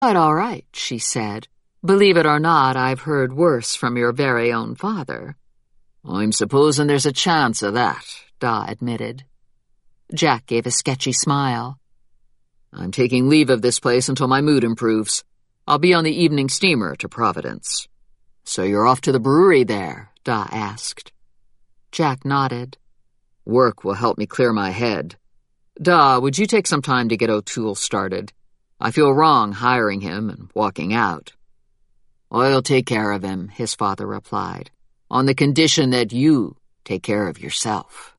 "Quite all right," she said. "Believe it or not, I've heard worse from your very own father." "I'm supposing there's a chance of that," Da admitted. Jack gave a sketchy smile. "I'm taking leave of this place until my mood improves. I'll be on the evening steamer to Providence." "So you're off to the brewery there?" Da asked. Jack nodded. "Work will help me clear my head. Da, would you take some time to get O'Toole started? I feel wrong hiring him and walking out." "I'll take care of him," his father replied, "on the condition that you take care of yourself."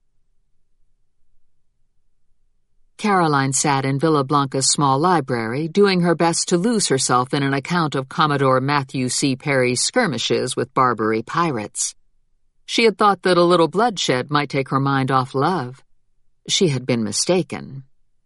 Caroline sat in Villa Blanca's small library, doing her best to lose herself in an account of Commodore Matthew C. Perry's skirmishes with Barbary pirates. She had thought that a little bloodshed might take her mind off love. She had been mistaken.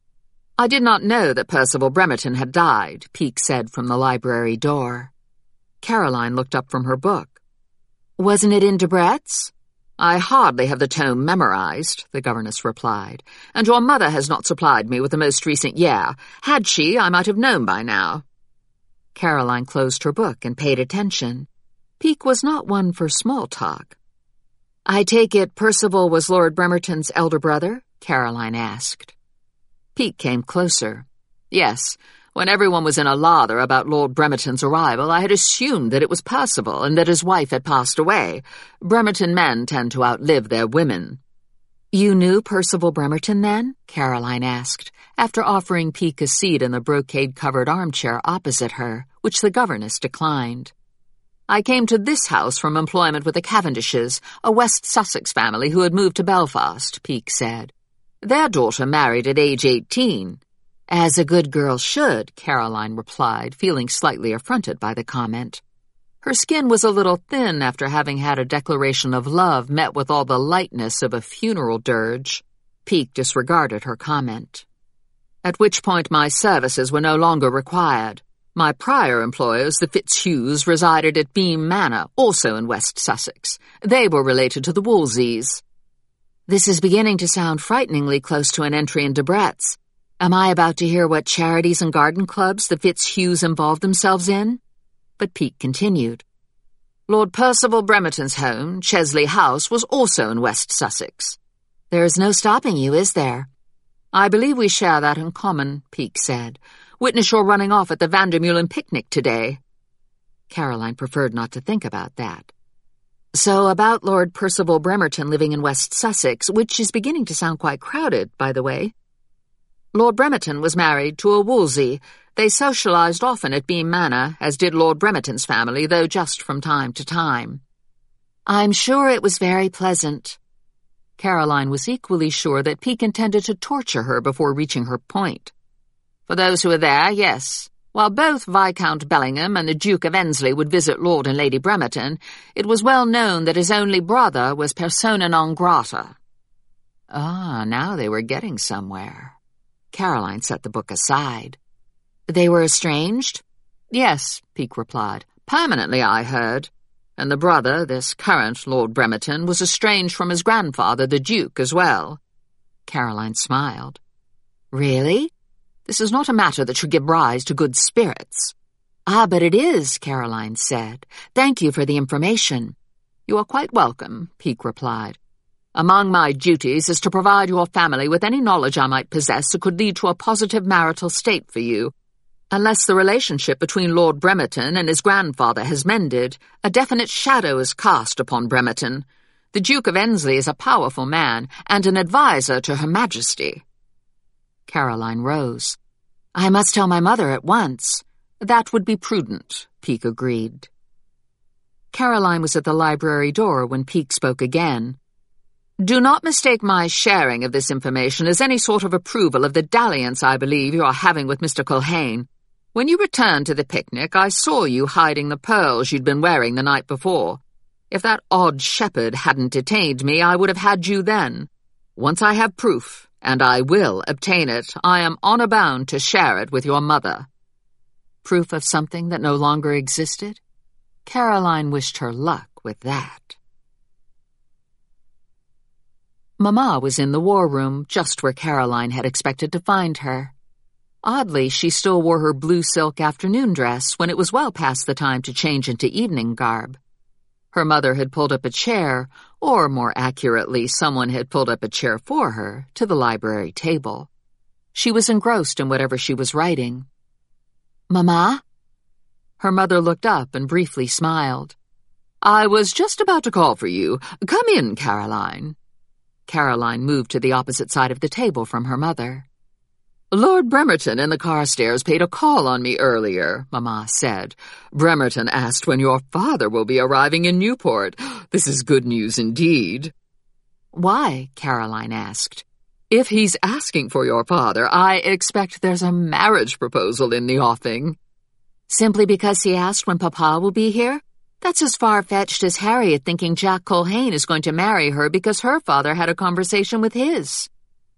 "I did not know that Percival Bremerton had died," Peake said from the library door. Caroline looked up from her book. "Wasn't it in Debrett's?" "I hardly have the tome memorized," the governess replied, "and your mother has not supplied me with the most recent year. Had she, I might have known by now." Caroline closed her book and paid attention. Peake was not one for small talk. "I take it Percival was Lord Bremerton's elder brother?" Caroline asked. Peake came closer. "Yes. When everyone was in a lather about Lord Bremerton's arrival, I had assumed that it was Percival and that his wife had passed away. Bremerton men tend to outlive their women." "You knew Percival Bremerton, then?" Caroline asked, after offering Peake a seat in the brocade-covered armchair opposite her, which the governess declined. "I came to this house from employment with the Cavendishes, a West Sussex family who had moved to Belfast," Peake said. "Their daughter married at age 18. "As a good girl should," Caroline replied, feeling slightly affronted by the comment. Her skin was a little thin after having had a declaration of love met with all the lightness of a funeral dirge. Peake disregarded her comment. "At which point my services were no longer required. My prior employers, the Fitzhughs, resided at Beam Manor, also in West Sussex. They were related to the Wolseys." "This is beginning to sound frighteningly close to an entry in Debrett's. Am I about to hear what charities and garden clubs the Fitzhughs involved themselves in?" But Peake continued. "Lord Percival Bremerton's home, Chesley House, was also in West Sussex." "There is no stopping you, is there?" "I believe we share that in common," Peake said. "Witness your running off at the Vandermeulen picnic today." Caroline preferred not to think about that. "So about Lord Percival Bremerton living in West Sussex, which is beginning to sound quite crowded, by the way." "Lord Bremerton was married to a Wolsey. They socialized often at Beam Manor, as did Lord Bremerton's family, though just from time to time." "I'm sure it was very pleasant." Caroline was equally sure that Peake intended to torture her before reaching her point. "For those who were there, yes. While both Viscount Bellingham and the Duke of Ensley would visit Lord and Lady Bremerton, it was well known that his only brother was persona non grata." Ah, now they were getting somewhere. Caroline set the book aside. "They were estranged?" "Yes," Peake replied. "Permanently, I heard. And the brother, this current Lord Bremerton, was estranged from his grandfather, the Duke, as well." Caroline smiled. "Really? This is not a matter that should give rise to good spirits." "Ah, but it is," Caroline said. "Thank you for the information." "You are quite welcome," Peake replied. "Among my duties is to provide your family with any knowledge I might possess that could lead to a positive marital state for you. Unless the relationship between Lord Bremerton and his grandfather has mended, a definite shadow is cast upon Bremerton. The Duke of Ensley is a powerful man and an adviser to Her Majesty." Caroline rose. "I must tell my mother at once." "That would be prudent," Peake agreed. Caroline was at the library door when Peake spoke again. "Do not mistake my sharing of this information as any sort of approval of the dalliance I believe you are having with Mr. Culhane. When you returned to the picnic, I saw you hiding the pearls you'd been wearing the night before. If that odd shepherd hadn't detained me, I would have had you then. Once I have proof, and I will obtain it, I am honor bound to share it with your mother." Proof of something that no longer existed? Caroline wished her luck with that. Mamma was in the war room, just where Caroline had expected to find her. Oddly, she still wore her blue silk afternoon dress when it was well past the time to change into evening garb. Her mother had pulled up a chair, or more accurately, someone had pulled up a chair for her, to the library table. She was engrossed in whatever she was writing. "Mama?" Her mother looked up and briefly smiled. "I was just about to call for you. Come in, Caroline." Caroline moved to the opposite side of the table from her mother. "Lord Bremerton in the Carstairs paid a call on me earlier," Mama said. "Bremerton asked when your father will be arriving in Newport. This is good news indeed." "Why?" Caroline asked. "If he's asking for your father, I expect there's a marriage proposal in the offing." "Simply because he asked when Papa will be here? That's as far-fetched as Harriet thinking Jack Culhane is going to marry her because her father had a conversation with his."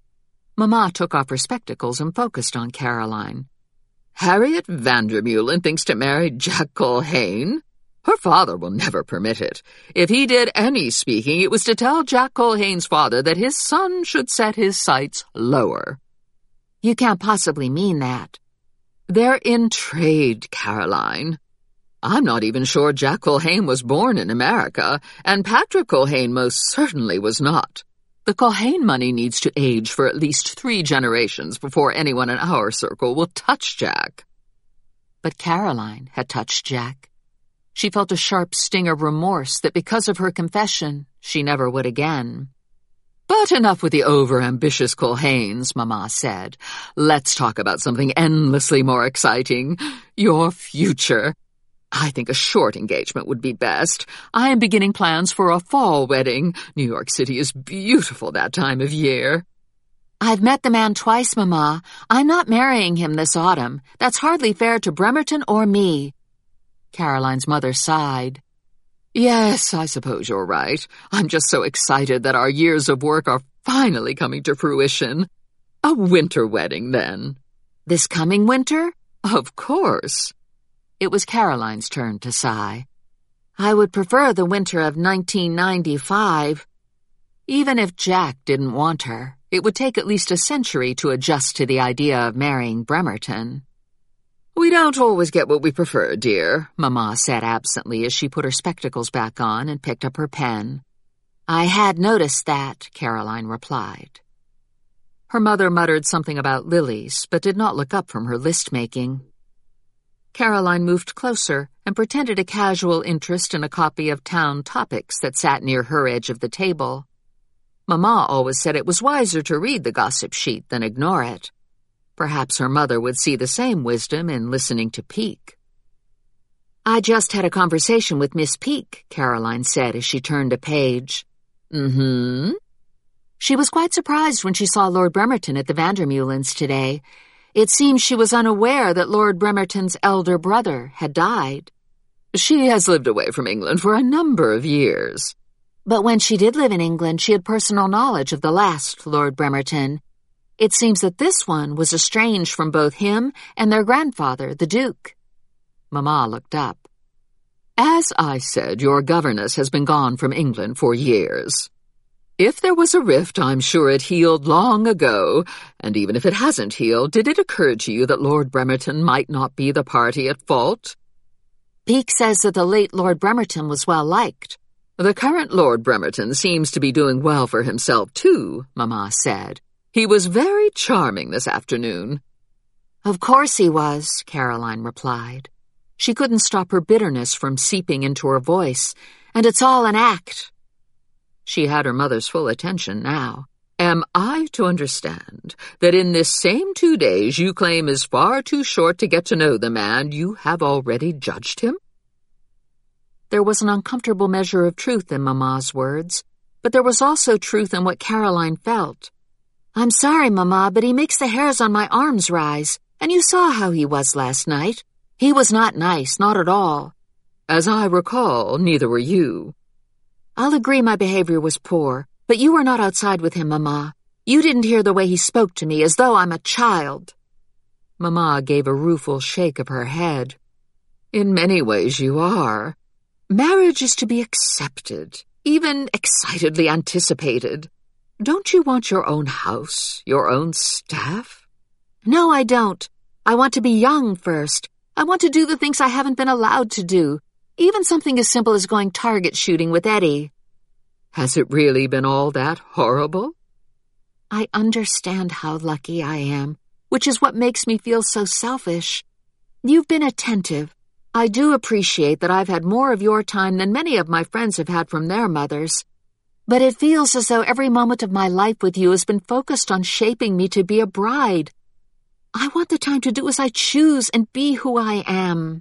Mama took off her spectacles and focused on Caroline. "Harriet Vandermeulen thinks to marry Jack Culhane? Her father will never permit it. If he did any speaking, it was to tell Jack Culhane's father that his son should set his sights lower." "You can't possibly mean that." "They're in trade, Caroline. I'm not even sure Jack Culhane was born in America, and Patrick Culhane most certainly was not. The Culhane money needs to age for at least 3 generations before anyone in our circle will touch Jack." But Caroline had touched Jack. She felt a sharp sting of remorse that because of her confession, she never would again. "But enough with the over-ambitious Culhanes," Mama said. "Let's talk about something endlessly more exciting. Your future. I think a short engagement would be best. I am beginning plans for a fall wedding. New York City is beautiful that time of year." "I've met the man twice, Mama. I'm not marrying him this autumn. That's hardly fair to Bremerton or me." Caroline's mother sighed. "Yes, I suppose you're right. I'm just so excited that our years of work are finally coming to fruition. A winter wedding, then." "This coming winter?" "Of course." It was Caroline's turn to sigh. "I would prefer the winter of 1995. Even if Jack didn't want her, it would take at least a century to adjust to the idea of marrying Bremerton." "We don't always get what we prefer, dear," Mama said absently as she put her spectacles back on and picked up her pen. "I had noticed that," Caroline replied. Her mother muttered something about lilies, but did not look up from her list-making. Caroline moved closer and pretended a casual interest in a copy of Town Topics that sat near her edge of the table. Mama always said it was wiser to read the gossip sheet than ignore it. Perhaps her mother would see the same wisdom in listening to Peake. "I just had a conversation with Miss Peake," Caroline said as she turned a page. "Mm-hmm." "She was quite surprised when she saw Lord Bremerton at the Vandermeulens today. It seems she was unaware that Lord Bremerton's elder brother had died." "She has lived away from England for a number of years." "But when she did live in England, she had personal knowledge of the last Lord Bremerton. It seems that this one was estranged from both him and their grandfather, the Duke." Mama looked up. "As I said, your governess has been gone from England for years. If there was a rift, I'm sure it healed long ago, and even if it hasn't healed, did it occur to you that Lord Bremerton might not be the party at fault?" "Peake says that the late Lord Bremerton was well liked." "The current Lord Bremerton seems to be doing well for himself, too," Mama said. "He was very charming this afternoon." "Of course he was," Caroline replied. She couldn't stop her bitterness from seeping into her voice, "and it's all an act." She had her mother's full attention now. "Am I to understand that in this same 2 days you claim is far too short to get to know the man, you have already judged him?" There was an uncomfortable measure of truth in Mama's words, but there was also truth in what Caroline felt. "I'm sorry, Mama, but he makes the hairs on my arms rise, and you saw how he was last night. He was not nice, not at all." "As I recall, neither were you." "I'll agree my behavior was poor, but you were not outside with him, Mama. You didn't hear the way he spoke to me, as though I'm a child." Mama gave a rueful shake of her head. "In many ways you are. Marriage is to be accepted, even excitedly anticipated. Don't you want your own house, your own staff?" "No, I don't. I want to be young first. I want to do the things I haven't been allowed to do, even something as simple as going target shooting with Eddie. Has it really been all that horrible? I understand how lucky I am, which is what makes me feel so selfish. You've been attentive. I do appreciate that I've had more of your time than many of my friends have had from their mothers. But it feels as though every moment of my life with you has been focused on shaping me to be a bride. I want the time to do as I choose and be who I am.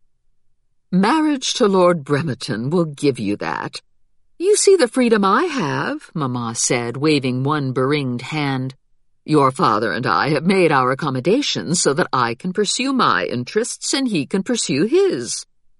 Marriage to Lord Bremerton will give you that. You see the freedom I have, Mamma said, waving one beringed hand. Your father and I have made our accommodations so that I can pursue my interests and he can pursue his.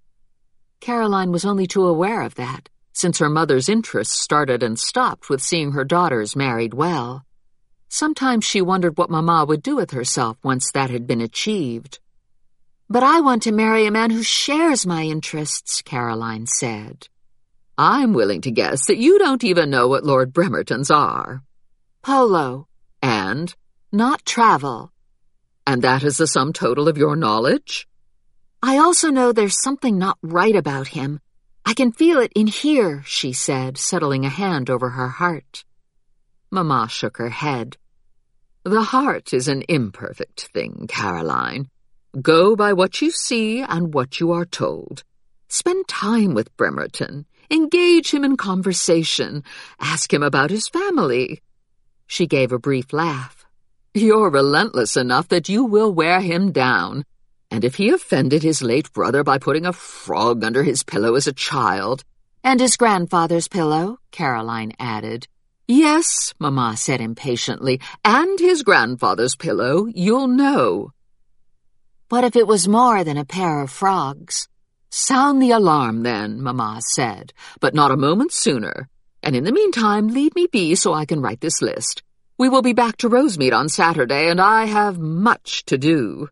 Caroline was only too aware of that, since her mother's interests started and stopped with seeing her daughters married well. Sometimes she wondered what Mamma would do with herself once that had been achieved. But I want to marry a man who shares my interests, Caroline said. I'm willing to guess that you don't even know what Lord Bremerton's are. Polo. And? Not travel. And that is the sum total of your knowledge? I also know there's something not right about him. I can feel it in here, she said, settling a hand over her heart. Mamma shook her head. The heart is an imperfect thing, Caroline. Go by what you see and what you are told. Spend time with Bremerton. Engage him in conversation. Ask him about his family. She gave a brief laugh. You're relentless enough that you will wear him down. And if he offended his late brother by putting a frog under his pillow as a child— And his grandfather's pillow, Caroline added. Yes, Mamma said impatiently, and his grandfather's pillow, you'll know. What if it was more than a pair of frogs? Sound the alarm then, Mamma said, but not a moment sooner. And in the meantime, leave me be so I can write this list. We will be back to Rosemead on Saturday, and I have much to do.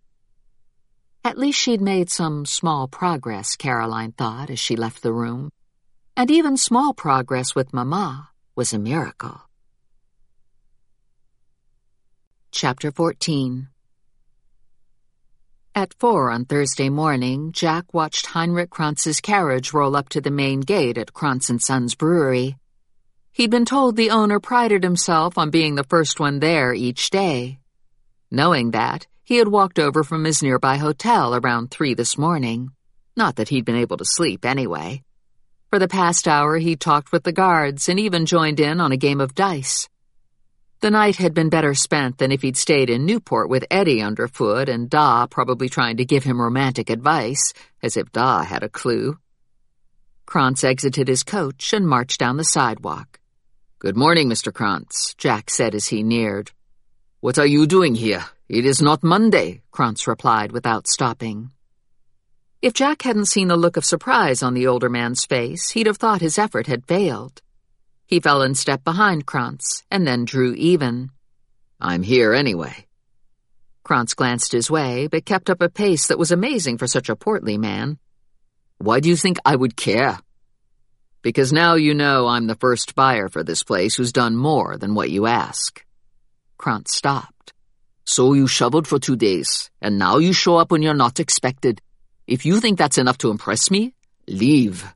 At least she'd made some small progress, Caroline thought as she left the room. And even small progress with Mamma was a miracle. Chapter 14. At 4 on Thursday morning, Jack watched Heinrich Kranz's carriage roll up to the main gate at Kranz & Sons Brewery. He'd been told the owner prided himself on being the first one there each day. Knowing that, he had walked over from his nearby hotel around 3 this morning. Not that he'd been able to sleep anyway. For the past hour, he'd talked with the guards and even joined in on a game of dice. The night had been better spent than if he'd stayed in Newport with Eddie underfoot and Da probably trying to give him romantic advice, as if Da had a clue. Kranz exited his coach and marched down the sidewalk. "Good morning, Mr. Kranz," Jack said as he neared. "What are you doing here? It is not Monday," Kranz replied without stopping. If Jack hadn't seen the look of surprise on the older man's face, he'd have thought his effort had failed. He fell in step behind Kranz and then drew even. "I'm here anyway." Kranz glanced his way, but kept up a pace that was amazing for such a portly man. "Why do you think I would care?" "Because now you know I'm the first buyer for this place who's done more than what you ask." Kranz stopped. "So you shoveled for 2 days, and now you show up when you're not expected. If you think that's enough to impress me, leave."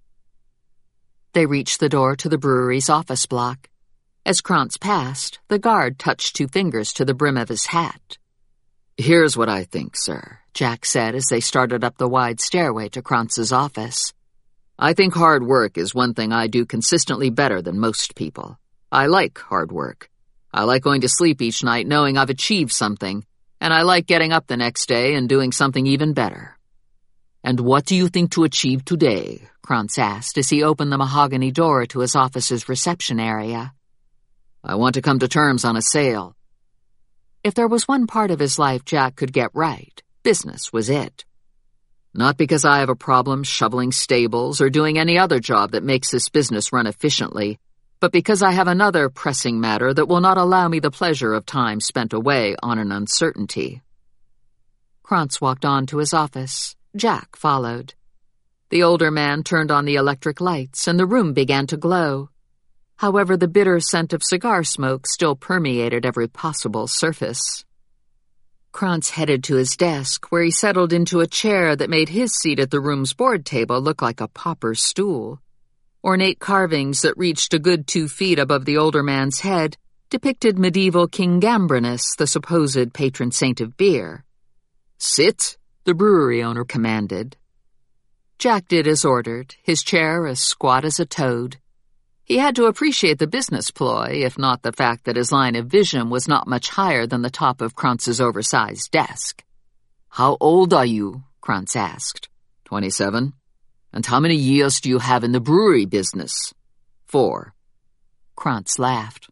They reached the door to the brewery's office block. As Kranz passed, the guard touched 2 fingers to the brim of his hat. "Here's what I think, sir," Jack said as they started up the wide stairway to Kranz's office. "I think hard work is one thing I do consistently better than most people. I like hard work. I like going to sleep each night knowing I've achieved something, and I like getting up the next day and doing something even better." "And what do you think to achieve today?" Kranz asked as he opened the mahogany door to his office's reception area. "I want to come to terms on a sale." If there was one part of his life Jack could get right, business was it. "Not because I have a problem shoveling stables or doing any other job that makes this business run efficiently, but because I have another pressing matter that will not allow me the pleasure of time spent away on an uncertainty." Kranz walked on to his office. Jack followed. The older man turned on the electric lights, and the room began to glow. However, the bitter scent of cigar smoke still permeated every possible surface. Krantz headed to his desk, where he settled into a chair that made his seat at the room's board table look like a pauper's stool. Ornate carvings that reached a good 2 feet above the older man's head depicted medieval King Gambrinus, the supposed patron saint of beer. "Sit," the brewery owner commanded. Jack did as ordered, his chair as squat as a toad. He had to appreciate the business ploy, if not the fact that his line of vision was not much higher than the top of Krantz's oversized desk. "How old are you?" Krantz asked. 27. "And how many years do you have in the brewery business?" 4. Krantz laughed.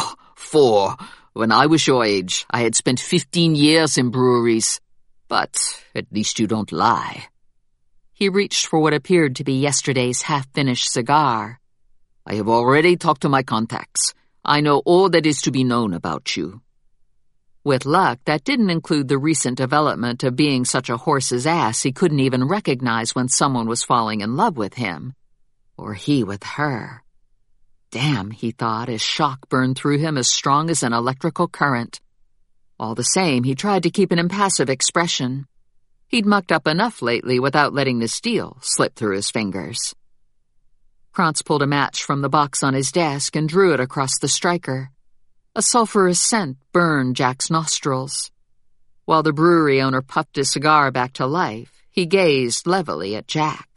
Four. When I was your age, I had spent 15 years in breweries. But at least you don't lie." He reached for what appeared to be yesterday's half-finished cigar. "I have already talked to my contacts. I know all that is to be known about you." With luck, that didn't include the recent development of being such a horse's ass he couldn't even recognize when someone was falling in love with him. Or he with her. Damn, he thought, as shock burned through him as strong as an electrical current. All the same, he tried to keep an impassive expression. He'd mucked up enough lately without letting the steel slip through his fingers. Krantz pulled a match from the box on his desk and drew it across the striker. A sulphurous scent burned Jack's nostrils. While the brewery owner puffed his cigar back to life, he gazed levelly at Jack.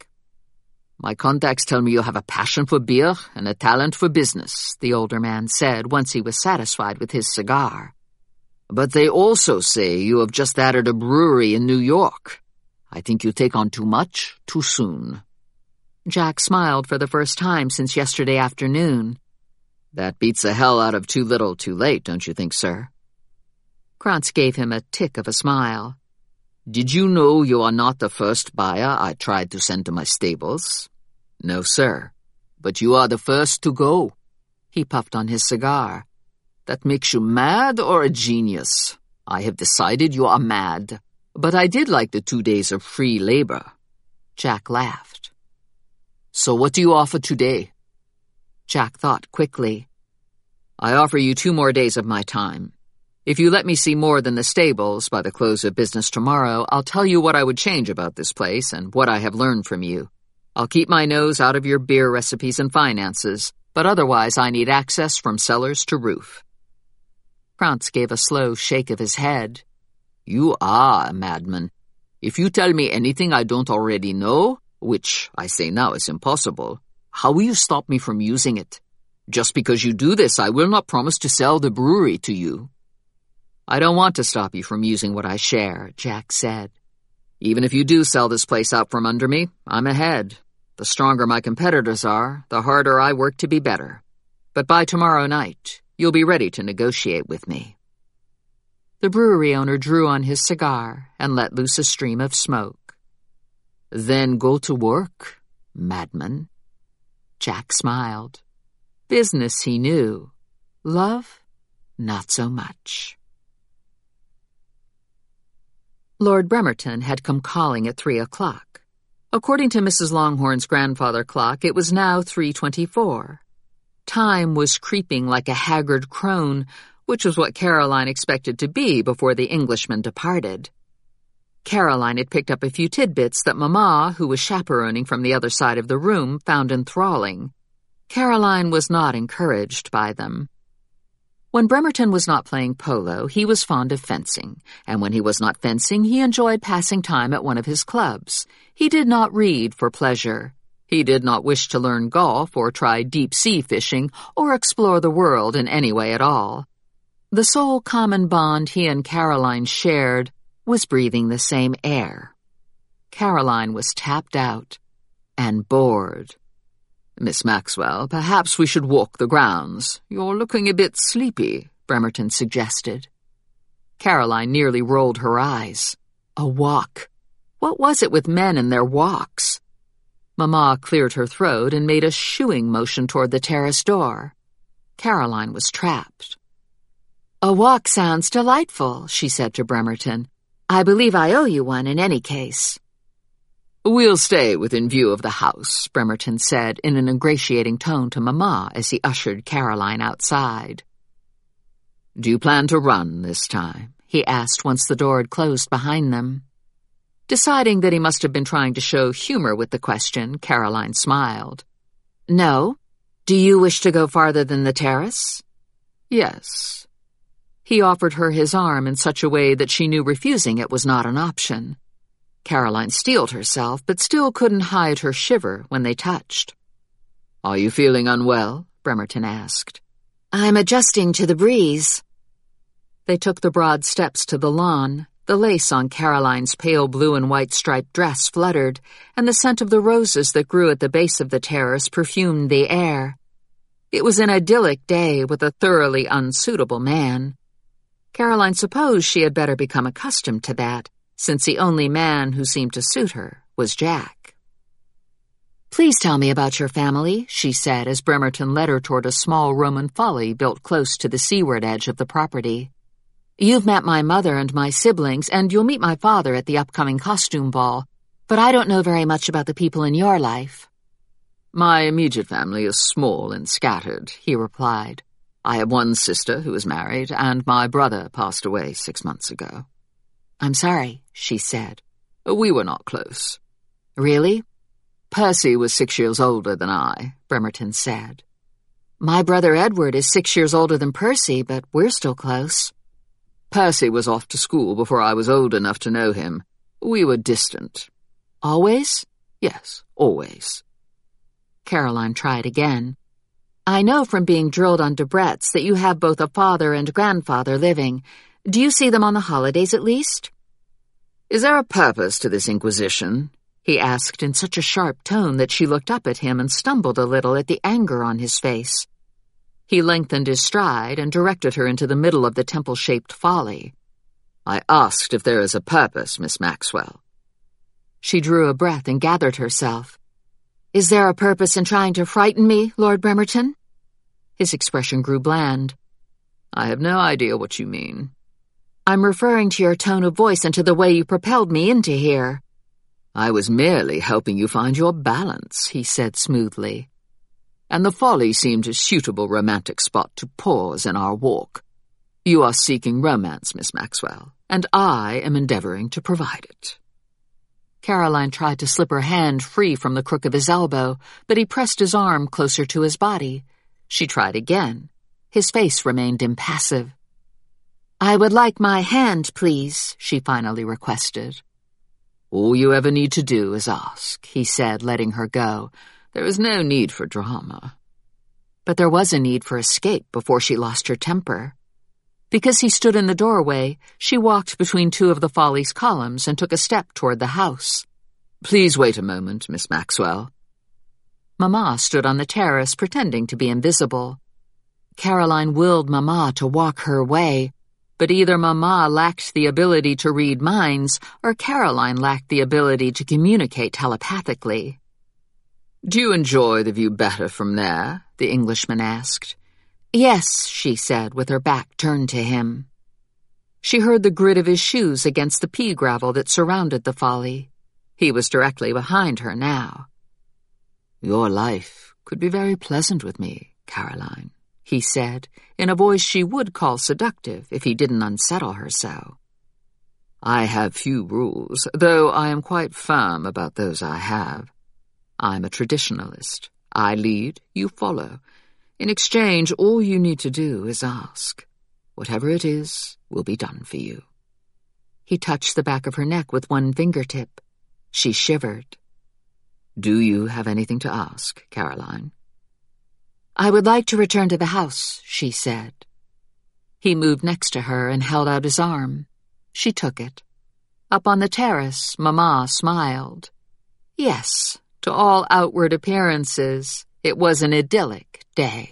"My contacts tell me you have a passion for beer and a talent for business," the older man said once he was satisfied with his cigar. "But they also say you have just added a brewery in New York. I think you take on too much, too soon." Jack smiled for the first time since yesterday afternoon. "That beats the hell out of too little, too late, don't you think, sir?" Krantz gave him a tick of a smile. "Did you know you are not the first buyer I tried to send to my stables?" "No, sir. But you are the first to go." He puffed on his cigar. "That makes you mad or a genius? I have decided you are mad. But I did like the 2 days of free labor." Jack laughed. "So what do you offer today?" Jack thought quickly. "I offer you 2 more days of my time. If you let me see more than the stables by the close of business tomorrow, I'll tell you what I would change about this place and what I have learned from you. I'll keep my nose out of your beer recipes and finances, but otherwise I need access from cellars to roof." Krantz gave a slow shake of his head. "You are a madman. If you tell me anything I don't already know, which I say now is impossible, how will you stop me from using it? Just because you do this, I will not promise to sell the brewery to you." "I don't want to stop you from using what I share," Jack said. "Even if you do sell this place out from under me, I'm ahead. The stronger my competitors are, the harder I work to be better. But by tomorrow night, you'll be ready to negotiate with me." The brewery owner drew on his cigar and let loose a stream of smoke. "Then go to work, madman." Jack smiled. Business he knew. Love, not so much. Lord Bremerton had come calling at 3 o'clock. According to Mrs. Longhorn's grandfather clock, it was now 3:24. Time was creeping like a haggard crone, which was what Caroline expected to be before the Englishman departed. Caroline had picked up a few tidbits that Mamma, who was chaperoning from the other side of the room, found enthralling. Caroline was not encouraged by them. When Bremerton was not playing polo, he was fond of fencing, and when he was not fencing, he enjoyed passing time at one of his clubs. He did not read for pleasure. He did not wish to learn golf or try deep-sea fishing or explore the world in any way at all. The sole common bond he and Caroline shared was breathing the same air. Caroline was tapped out and bored. "Miss Maxwell, perhaps we should walk the grounds. You're looking a bit sleepy," Bremerton suggested. Caroline nearly rolled her eyes. A walk. What was it with men and their walks? Mamma cleared her throat and made a shooing motion toward the terrace door. Caroline was trapped. "A walk sounds delightful," she said to Bremerton. "I believe I owe you one in any case." "We'll stay within view of the house," Bremerton said in an ingratiating tone to Mamma as he ushered Caroline outside. "Do you plan to run this time?" he asked once the door had closed behind them. Deciding that he must have been trying to show humor with the question, Caroline smiled. No. Do you wish to go farther than the terrace? Yes. He offered her his arm in such a way that she knew refusing it was not an option. Caroline steeled herself, but still couldn't hide her shiver when they touched. Are you feeling unwell? Bremerton asked. I'm adjusting to the breeze. They took the broad steps to the lawn. The lace on Caroline's pale blue and white striped dress fluttered, and the scent of the roses that grew at the base of the terrace perfumed the air. It was an idyllic day with a thoroughly unsuitable man. Caroline supposed she had better become accustomed to that, since the only man who seemed to suit her was Jack. Please tell me about your family, she said as Bremerton led her toward a small Roman folly built close to the seaward edge of the property. You've met my mother and my siblings, and you'll meet my father at the upcoming costume ball, but I don't know very much about the people in your life. My immediate family is small and scattered, he replied. I have one sister who is married, and my brother passed away 6 months ago. I'm sorry, she said. We were not close. Really? Percy was 6 years older than I, Bremerton said. My brother Edward is 6 years older than Percy, but we're still close. Percy was off to school before I was old enough to know him. We were distant. Always? Yes, always. Caroline tried again. I know from being drilled on Debrett's that you have both a father and grandfather living. Do you see them on the holidays at least? Is there a purpose to this inquisition? He asked in such a sharp tone that she looked up at him and stumbled a little at the anger on his face. He lengthened his stride and directed her into the middle of the temple-shaped folly. I asked if there is a purpose, Miss Maxwell. She drew a breath and gathered herself. Is there a purpose in trying to frighten me, Lord Bremerton? His expression grew bland. I have no idea what you mean. I'm referring to your tone of voice and to the way you propelled me into here. I was merely helping you find your balance, he said smoothly. And the folly seemed a suitable romantic spot to pause in our walk. You are seeking romance, Miss Maxwell, and I am endeavoring to provide it. Caroline tried to slip her hand free from the crook of his elbow, but he pressed his arm closer to his body. She tried again. His face remained impassive. I would like my hand, please, she finally requested. All you ever need to do is ask, he said, letting her go. There is no need for drama. But there was a need for escape before she lost her temper. Because he stood in the doorway, she walked between two of the folly's columns and took a step toward the house. Please wait a moment, Miss Maxwell. Mamma stood on the terrace, pretending to be invisible. Caroline willed Mamma to walk her way, but either Mamma lacked the ability to read minds, or Caroline lacked the ability to communicate telepathically. Do you enjoy the view better from there? The Englishman asked. Yes, she said, with her back turned to him. She heard the grit of his shoes against the pea gravel that surrounded the folly. He was directly behind her now. Your life could be very pleasant with me, Caroline, he said, in a voice she would call seductive if he didn't unsettle her so. I have few rules, though I am quite firm about those I have. I'm a traditionalist. I lead, you follow. In exchange, all you need to do is ask. Whatever it is will be done for you. He touched the back of her neck with one fingertip. She shivered. Do you have anything to ask, Caroline? I would like to return to the house, she said. He moved next to her and held out his arm. She took it. Up on the terrace, Mamma smiled. Yes. To all outward appearances, it was an idyllic day.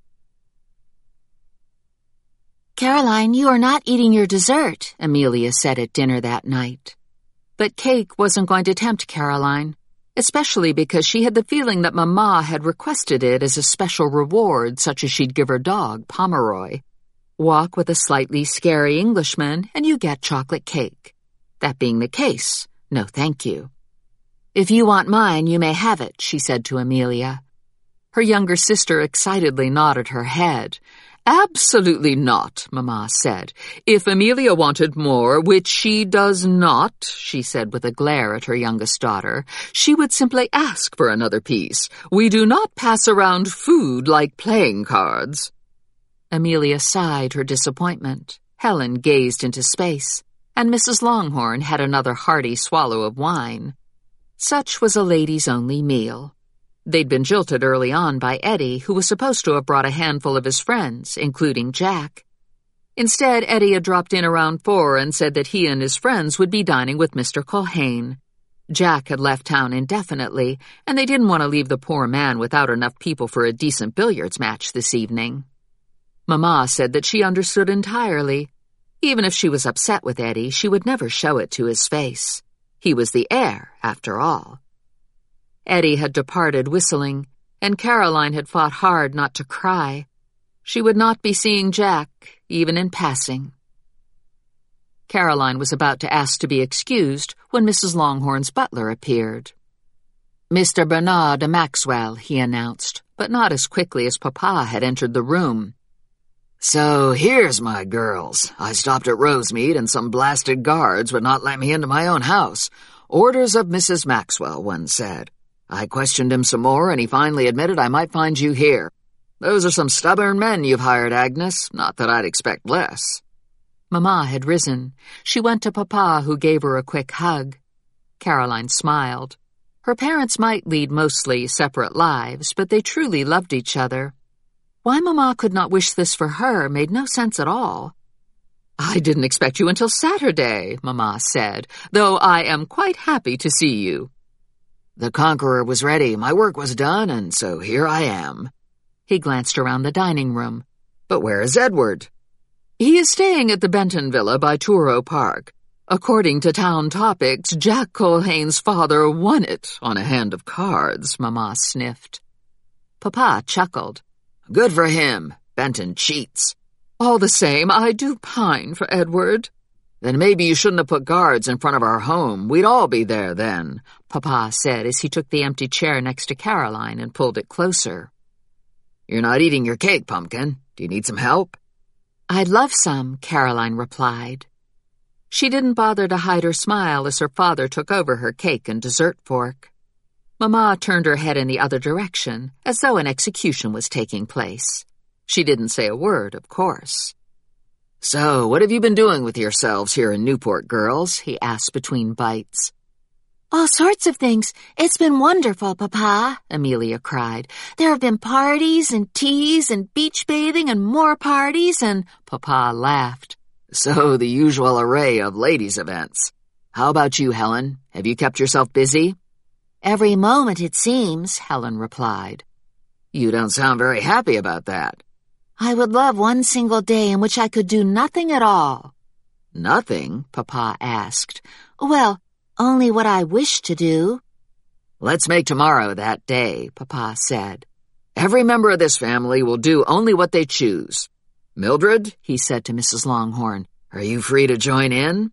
Caroline, you are not eating your dessert, Amelia said at dinner that night. But cake wasn't going to tempt Caroline, especially because she had the feeling that Mamma had requested it as a special reward such as she'd give her dog, Pomeroy. Walk with a slightly scary Englishman and you get chocolate cake. That being the case, no thank you. If you want mine, you may have it, she said to Amelia. Her younger sister excitedly nodded her head. "Absolutely not," Mama said. "If Amelia wanted more, which she does not," she said with a glare at her youngest daughter, "she would simply ask for another piece. We do not pass around food like playing cards." Amelia sighed her disappointment. Helen gazed into space, and Mrs. Longhorn had another hearty swallow of wine. Such was a lady's only meal. They'd been jilted early on by Eddie, who was supposed to have brought a handful of his friends, including Jack. Instead, Eddie had dropped in around 4 and said that he and his friends would be dining with Mr. Culhane. Jack had left town indefinitely, and they didn't want to leave the poor man without enough people for a decent billiards match this evening. Mama said that she understood entirely. Even if she was upset with Eddie, she would never show it to his face. He was the heir, after all. Eddie had departed whistling, and Caroline had fought hard not to cry. She would not be seeing Jack, even in passing. Caroline was about to ask to be excused when Mrs. Longhorn's butler appeared. "Mr. Bernard Maxwell," he announced, but not as quickly as Papa had entered the room. "So here's my girls. I stopped at Rosemead and some blasted guards would not let me into my own house. Orders of Mrs. Maxwell, one said. I questioned him some more, and he finally admitted I might find you here. Those are some stubborn men you've hired, Agnes. Not that I'd expect less." Mama had risen. She went to Papa, who gave her a quick hug. Caroline smiled. Her parents might lead mostly separate lives, but they truly loved each other. Why Mama could not wish this for her made no sense at all. "I didn't expect you until Saturday," Mama said, "though I am quite happy to see you." "The Conqueror was ready, my work was done, and so here I am." He glanced around the dining room. "But where is Edward?" "He is staying at the Benton Villa by Truro Park. According to Town Topics, Jack Culhane's father won it on a hand of cards," Mama sniffed. Papa chuckled. "Good for him. Benton cheats." "All the same, I do pine for Edward." "Then maybe you shouldn't have put guards in front of our home. We'd all be there then," Papa said as he took the empty chair next to Caroline and pulled it closer. "You're not eating your cake, Pumpkin. Do you need some help?" "I'd love some," Caroline replied. She didn't bother to hide her smile as her father took over her cake and dessert fork. Mama turned her head in the other direction, as though an execution was taking place. She didn't say a word, of course. "So, what have you been doing with yourselves here in Newport, girls?" he asked between bites. "All sorts of things. It's been wonderful, Papa," Amelia cried. "There have been parties and teas and beach bathing and more parties and—" Papa laughed. "So, the usual array of ladies' events. How about you, Helen? Have you kept yourself busy?" "Every moment, it seems," Helen replied. "You don't sound very happy about that." "I would love one single day in which I could do nothing at all." "Nothing?" Papa asked. "Well, only what I wish to do." "Let's make tomorrow that day," Papa said. "Every member of this family will do only what they choose. Mildred," he said to Mrs. Longhorn, "are you free to join in?"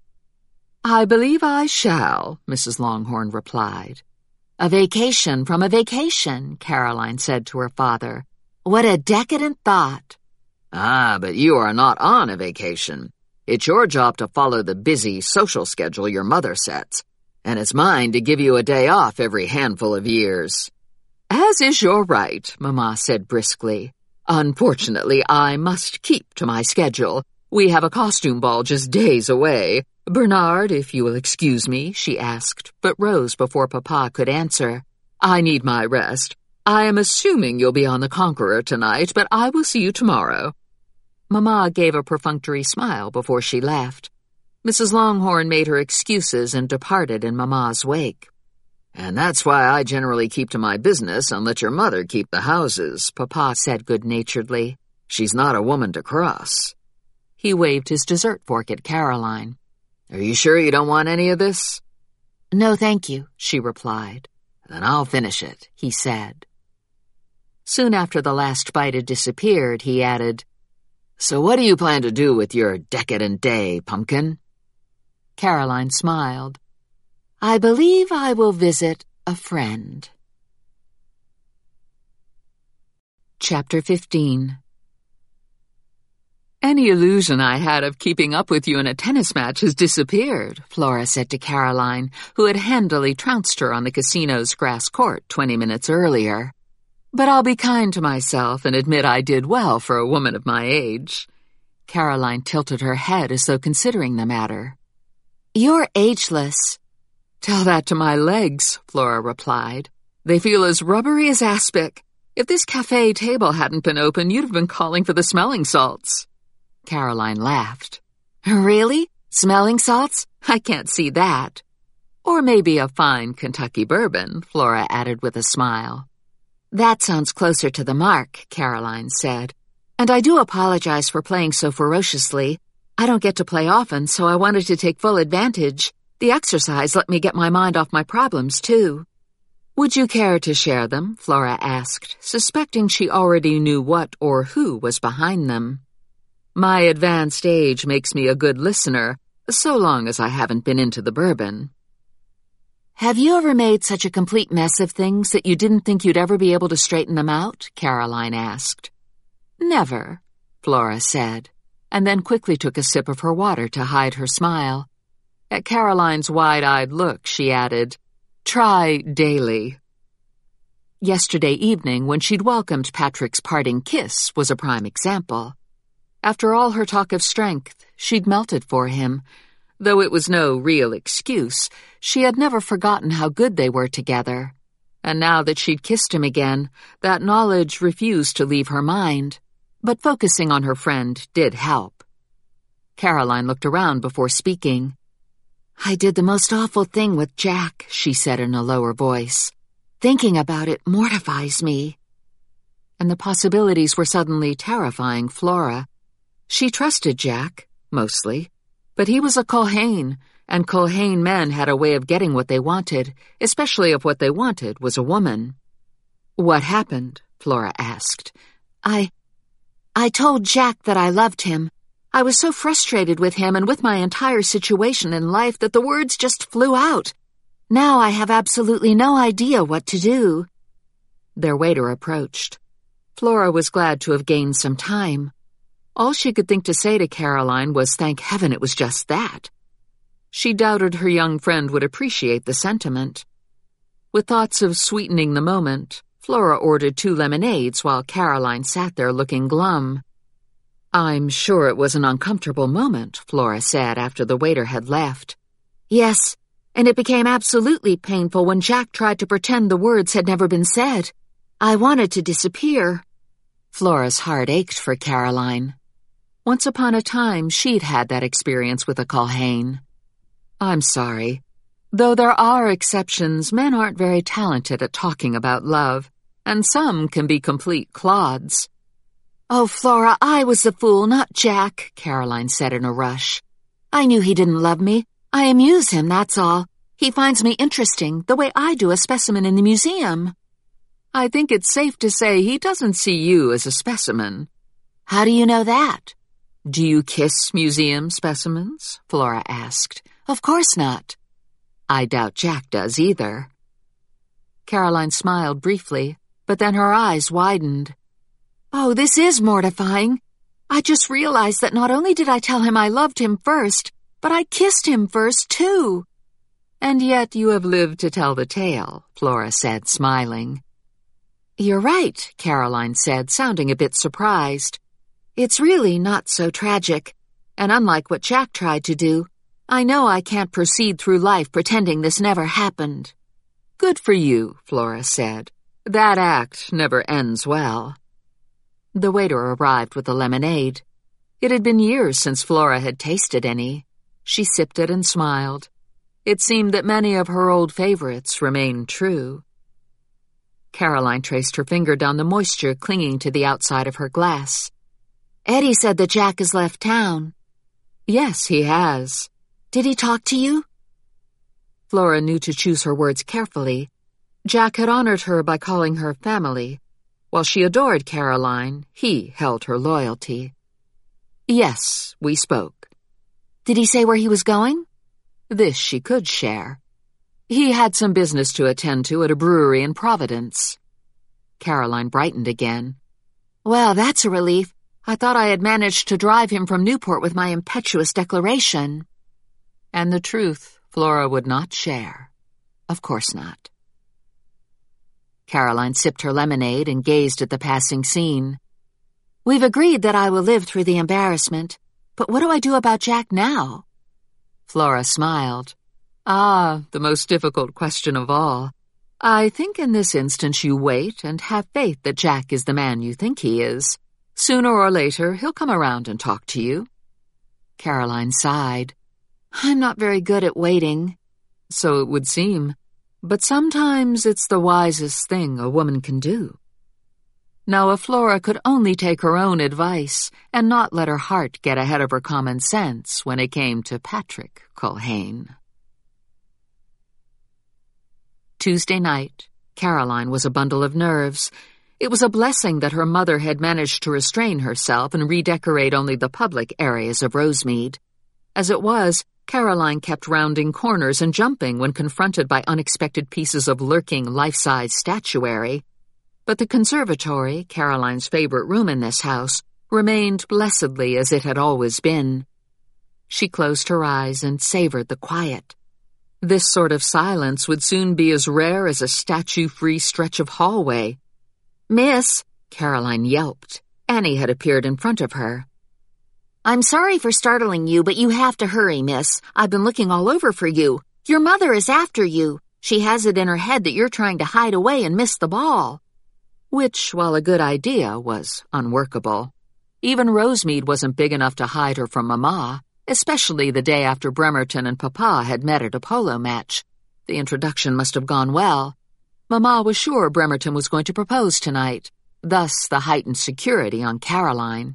"I believe I shall," Mrs. Longhorn replied. "A vacation from a vacation," Caroline said to her father. "What a decadent thought." "Ah, but you are not on a vacation. It's your job to follow the busy social schedule your mother sets, and it's mine to give you a day off every handful of years." "As is your right," Mama said briskly. "Unfortunately, I must keep to my schedule. We have a costume ball just days away. Bernard, if you will excuse me," she asked, but rose before Papa could answer. "I need my rest. I am assuming you'll be on the Conqueror tonight, but I will see you tomorrow." Mama gave a perfunctory smile before she left. Mrs. Longhorn made her excuses and departed in Mama's wake. "And that's why I generally keep to my business and let your mother keep the houses," Papa said good-naturedly. "She's not a woman to cross." He waved his dessert fork at Caroline. "Are you sure you don't want any of this?" "No, thank you," she replied. "Then I'll finish it," he said. Soon after the last bite had disappeared, he added, "So what do you plan to do with your decadent day, Pumpkin?" Caroline smiled. "I believe I will visit a friend." Chapter 15. Any illusion I had of keeping up with you in a tennis match has disappeared, Flora said to Caroline, who had handily trounced her on the casino's grass court 20 minutes earlier. But I'll be kind to myself and admit I did well for a woman of my age. Caroline tilted her head as though considering the matter. You're ageless. Tell that to my legs, Flora replied. They feel as rubbery as aspic. If this cafe table hadn't been open, you'd have been calling for the smelling salts. Caroline laughed. Really? Smelling salts? I can't see that. Or maybe a fine Kentucky bourbon, Flora added with a smile. That sounds closer to the mark, Caroline said. And I do apologize for playing so ferociously. I don't get to play often, so I wanted to take full advantage. The exercise let me get my mind off my problems, too. Would you care to share them? Flora asked, suspecting she already knew what or who was behind them. My advanced age makes me a good listener, so long as I haven't been into the bourbon. Have you ever made such a complete mess of things that you didn't think you'd ever be able to straighten them out? Caroline asked. Never, Flora said, and then quickly took a sip of her water to hide her smile. At Caroline's wide-eyed look, she added, Try daily. Yesterday evening, when she'd welcomed Patrick's parting kiss, was a prime example. After all her talk of strength, she'd melted for him. Though it was no real excuse, she had never forgotten how good they were together. And now that she'd kissed him again, that knowledge refused to leave her mind. But focusing on her friend did help. Caroline looked around before speaking. I did the most awful thing with Jack, she said in a lower voice. Thinking about it mortifies me. And the possibilities were suddenly terrifying Flora. She trusted Jack, mostly, but he was a Culhane, and Culhane men had a way of getting what they wanted, especially if what they wanted was a woman. What happened? Flora asked. I told Jack that I loved him. I was so frustrated with him and with my entire situation in life that the words just flew out. Now I have absolutely no idea what to do. Their waiter approached. Flora was glad to have gained some time. All she could think to say to Caroline was thank heaven it was just that. She doubted her young friend would appreciate the sentiment. With thoughts of sweetening the moment, Flora ordered 2 lemonades while Caroline sat there looking glum. I'm sure it was an uncomfortable moment, Flora said after the waiter had left. Yes, and it became absolutely painful when Jack tried to pretend the words had never been said. I wanted to disappear. Flora's heart ached for Caroline. Once upon a time, she'd had that experience with a Culhane. I'm sorry. Though there are exceptions, men aren't very talented at talking about love, and some can be complete clods. Oh, Flora, I was the fool, not Jack, Caroline said in a rush. I knew he didn't love me. I amuse him, that's all. He finds me interesting, the way I do a specimen in the museum. I think it's safe to say he doesn't see you as a specimen. How do you know that? Do you kiss museum specimens? Flora asked. Of course not. I doubt Jack does either. Caroline smiled briefly, but then her eyes widened. Oh, this is mortifying. I just realized that not only did I tell him I loved him first, but I kissed him first, too. And yet you have lived to tell the tale, Flora said, smiling. You're right, Caroline said, sounding a bit surprised. It's really not so tragic, and unlike what Jack tried to do, I know I can't proceed through life pretending this never happened. Good for you, Flora said. That act never ends well. The waiter arrived with the lemonade. It had been years since Flora had tasted any. She sipped it and smiled. It seemed that many of her old favorites remained true. Caroline traced her finger down the moisture clinging to the outside of her glass. Eddie said that Jack has left town. Yes, he has. Did he talk to you? Flora knew to choose her words carefully. Jack had honored her by calling her family. While she adored Caroline, he held her loyalty. Yes, we spoke. Did he say where he was going? This she could share. He had some business to attend to at a brewery in Providence. Caroline brightened again. Well, that's a relief. I thought I had managed to drive him from Newport with my impetuous declaration. And the truth Flora would not share. Of course not. Caroline sipped her lemonade and gazed at the passing scene. We've agreed that I will live through the embarrassment, but what do I do about Jack now? Flora smiled. Ah, the most difficult question of all. I think in this instance you wait and have faith that Jack is the man you think he is. Sooner or later, he'll come around and talk to you. Caroline sighed. I'm not very good at waiting. So it would seem. But sometimes it's the wisest thing a woman can do. Now, if Flora could only take her own advice and not let her heart get ahead of her common sense when it came to Patrick Culhane. Tuesday night, Caroline was a bundle of nerves. It was a blessing that her mother had managed to restrain herself and redecorate only the public areas of Rosemead. As it was, Caroline kept rounding corners and jumping when confronted by unexpected pieces of lurking life-size statuary. But the conservatory, Caroline's favorite room in this house, remained blessedly as it had always been. She closed her eyes and savored the quiet. This sort of silence would soon be as rare as a statue-free stretch of hallway. Miss, Caroline yelped. Annie had appeared in front of her. I'm sorry for startling you, but you have to hurry, miss. I've been looking all over for you. Your mother is after you. She has it in her head that you're trying to hide away and miss the ball. Which, while a good idea, was unworkable. Even Rosemead wasn't big enough to hide her from Mamma, especially the day after Bremerton and Papa had met at a polo match. The introduction must have gone well. Mamma was sure Bremerton was going to propose tonight, thus the heightened security on Caroline.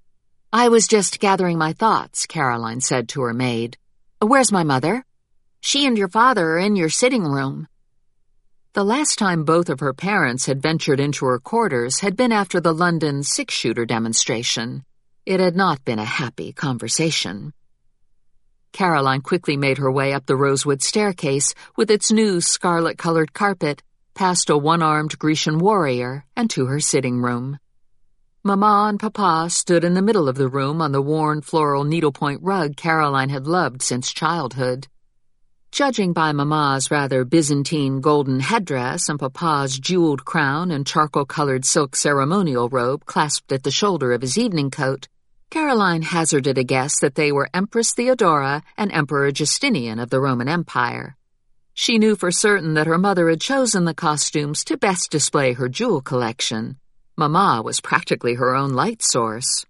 I was just gathering my thoughts, Caroline said to her maid. Where's my mother? She and your father are in your sitting room. The last time both of her parents had ventured into her quarters had been after the London six-shooter demonstration. It had not been a happy conversation. Caroline quickly made her way up the rosewood staircase with its new scarlet-colored carpet, past a one-armed Grecian warrior, and to her sitting room. Mamma and Papa stood in the middle of the room on the worn floral needlepoint rug Caroline had loved since childhood. Judging by Mamma's rather Byzantine golden headdress and Papa's jeweled crown and charcoal-colored silk ceremonial robe clasped at the shoulder of his evening coat, Caroline hazarded a guess that they were Empress Theodora and Emperor Justinian of the Roman Empire. She knew for certain that her mother had chosen the costumes to best display her jewel collection. Mamma was practically her own light source.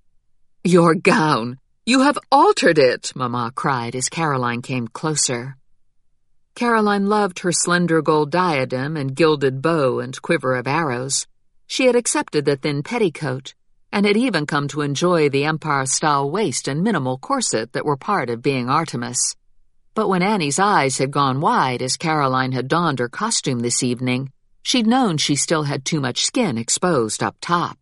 "Your gown! You have altered it!" Mamma cried as Caroline came closer. Caroline loved her slender gold diadem and gilded bow and quiver of arrows. She had accepted the thin petticoat, and had even come to enjoy the Empire-style waist and minimal corset that were part of being Artemis. But when Annie's eyes had gone wide as Caroline had donned her costume this evening, she'd known she still had too much skin exposed up top.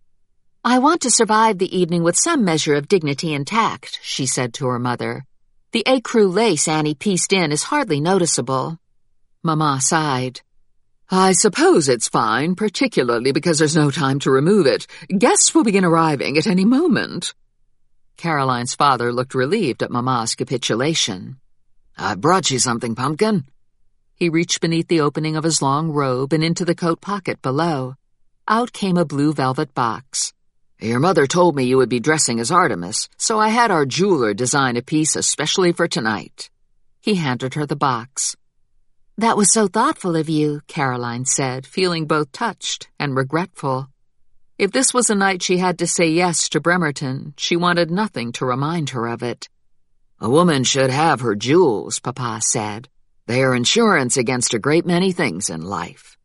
"I want to survive the evening with some measure of dignity and tact," she said to her mother. "The ecru lace Annie pieced in is hardly noticeable." Mamma sighed. "I suppose it's fine, particularly because there's no time to remove it. Guests will begin arriving at any moment." Caroline's father looked relieved at Mamma's capitulation. "I've brought you something, Pumpkin." He reached beneath the opening of his long robe and into the coat pocket below. Out came a blue velvet box. "Your mother told me you would be dressing as Artemis, so I had our jeweler design a piece especially for tonight." He handed her the box. "That was so thoughtful of you," Caroline said, feeling both touched and regretful. If this was a night she had to say yes to Bremerton, she wanted nothing to remind her of it. "A woman should have her jewels," Papa said. "They are insurance against a great many things in life."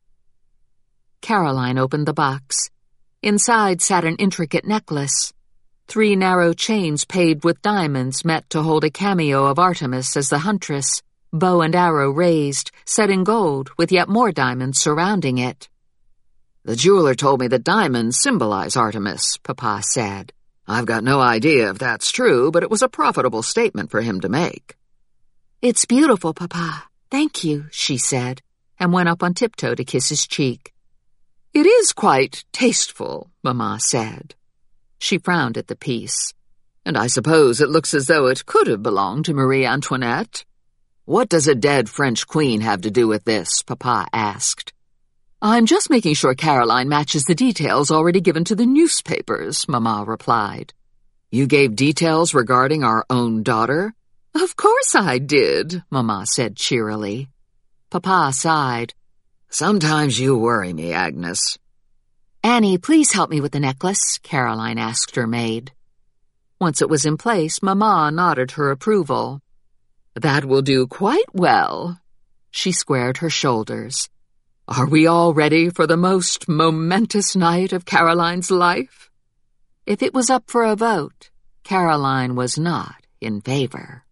Caroline opened the box. Inside sat an intricate necklace. 3 narrow chains paved with diamonds met to hold a cameo of Artemis as the huntress, bow and arrow raised, set in gold with yet more diamonds surrounding it. "The jeweler told me that diamonds symbolize Artemis," Papa said. "I've got no idea if that's true, but it was a profitable statement for him to make." "It's beautiful, Papa. Thank you," she said, and went up on tiptoe to kiss his cheek. "It is quite tasteful," Mamma said. She frowned at the piece. "And I suppose it looks as though it could have belonged to Marie Antoinette." "What does a dead French queen have to do with this?" Papa asked. "I'm just making sure Caroline matches the details already given to the newspapers," Mama replied. "You gave details regarding our own daughter?" "Of course I did," Mama said cheerily. Papa sighed. "Sometimes you worry me, Agnes." "Annie, please help me with the necklace," Caroline asked her maid. Once it was in place, Mama nodded her approval. "That will do quite well." She squared her shoulders. "Are we all ready for the most momentous night of Caroline's life?" If it was up for a vote, Caroline was not in favor.